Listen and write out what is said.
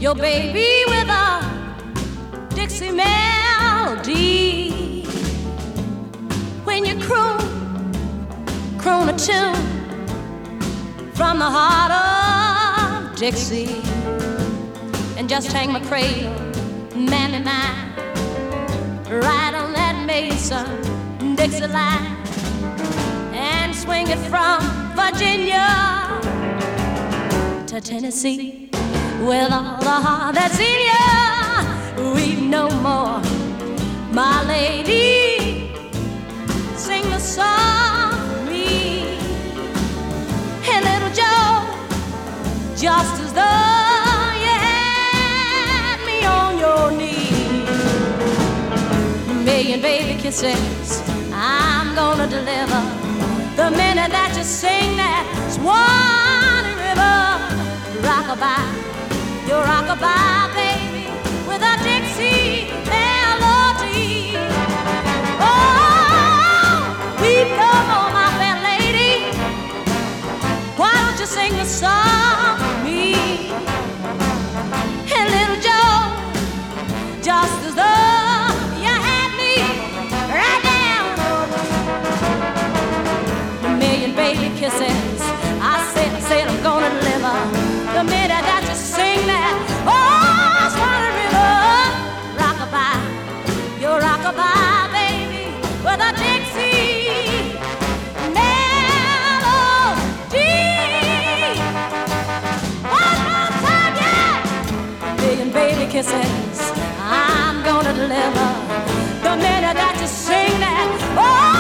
your baby with a Dixie melody. When you croon a tune from the heart of Dixie, and just hang my cradle, mammy mine, right on that Mason Dixie line, and swing it from Virginia to Tennessee. With all the heart that's in you, weep no more, my lady. Sing the song for me. Hey, little Joe, just as though you had me on your knee. A million baby kisses I'm gonna deliver the minute that you sing that Swanee River rockabye. Your rockabye, baby, with a Dixie melody. Oh, weep no more, my fair lady. Why don't you sing the song for me? Hey, little Joe, just as though you had me right down. A million baby kisses I said I'm gonna deliver the minute that you sing that. Oh, Swanee River rockabye, your rockabye, baby, with a Dixie melody. One more time, yeah. A million baby kisses I'm gonna deliver the minute that you sing that. Oh,